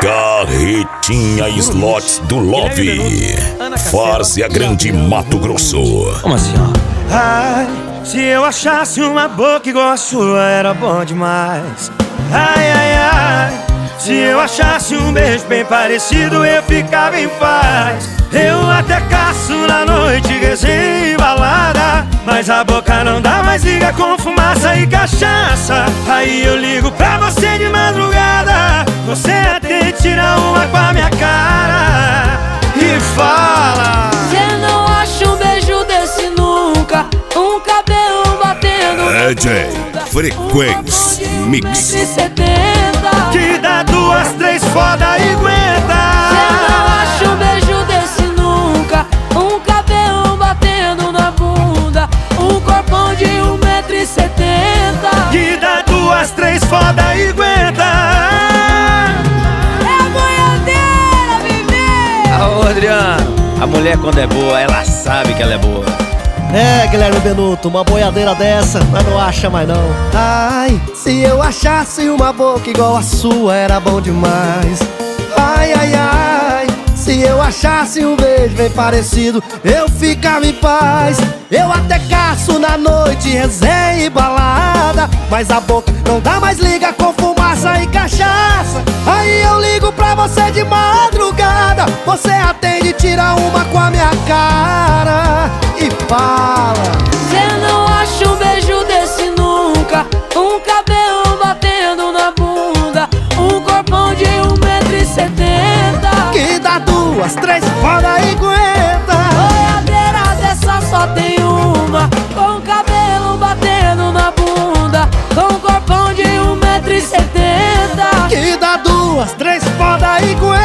Carretinha Slots do Love. Várzea Grande, Mato Grosso. Como assim, ó? Ai, se eu achasse uma boca igual a sua, era bom demais. Ai, ai, ai, se eu achasse um beijo bem parecido, eu ficava em paz. Eu até caço na noite, resenha e balada, mas a boca não dá mais, liga com fumaça e cachaça. Aí eu ligo pra você de madrugada, você até tira uma com a minha cara e fala: cê não acha um beijo desse nunca, um cabelo batendo DJ Frequência Mix. 1,70 que dá 2, 3 foda e aguenta. Cê não acha um beijo desse nunca, um cabelo batendo na bunda, um corpão de 1,70 que dá 2, 3 foda e aguenta. É a boiadeira, bebê! Ô, Adriano, a mulher quando é boa, ela sabe que ela é boa. É, Guilherme Benuto, uma boiadeira dessa, mas não acha mais não. Ai, se eu achasse uma boca igual a sua, era bom demais. Ai, ai, ai, se eu achasse um beijo bem parecido, eu ficava em paz. Eu até caço na noite, resenha e balada, mas a boca não dá mais, liga com fumaça e cachaça. Aí eu ligo pra você de madrugada, você atende, tira uma com a minha cara e fala: Cê não acha um beijo desse nunca, um cabelo batendo na bunda, um corpão de 1,70 que dá 2, 3 foda e aguenta. boiadeira dessa só tem uma, com cabelo batendo na bunda, com corpão de 1,70 Que dá 2, 3 foda e aguenta.